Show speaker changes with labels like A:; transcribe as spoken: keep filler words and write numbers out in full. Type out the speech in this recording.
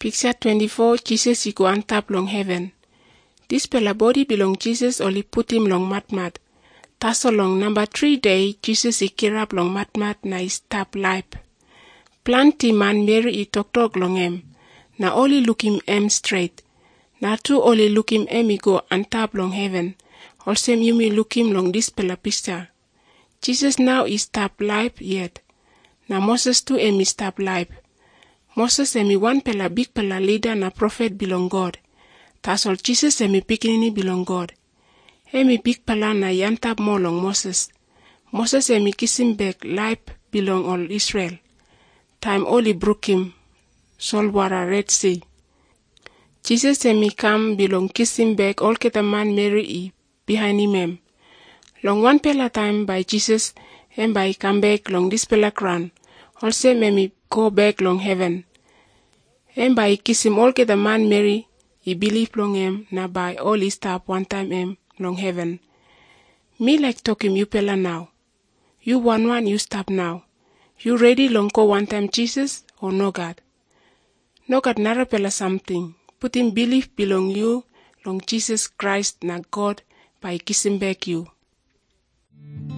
A: Picture twenty-four, Jesus he go on top long heaven. This pela body belong Jesus only put him long mat mat. Taso long number three day, Jesus he kirap long mat mat na his tap life. Planty man Mary he talk talk long em. Na only look him em straight. Na two only look him em he go on top long heaven. Also you may look him long this pela picture. Jesus now is tap life yet. Na Moses too em is tap life. Moses emi one pela big pela leader na prophet belong God. Tasol Jesus emi pikinini belong God. Emi big pela na yantap mo long Moses. Moses emi kissing back life belong all Israel. Time only broke him. Solwara Red Sea. Jesus emi come belong kissing back all keta man Mary e behind him em. Long one pela time by Jesus and by come back long this pela crown. Also emi go back long heaven. And by kiss him all get the man Mary, he believe long him, na by all his stop one time him long heaven. Me like talk him you pela now. You one one you stop now. You ready long go one time Jesus or no God? No God nara pela something. Put him belief belong you long Jesus Christ na God by kissing back you.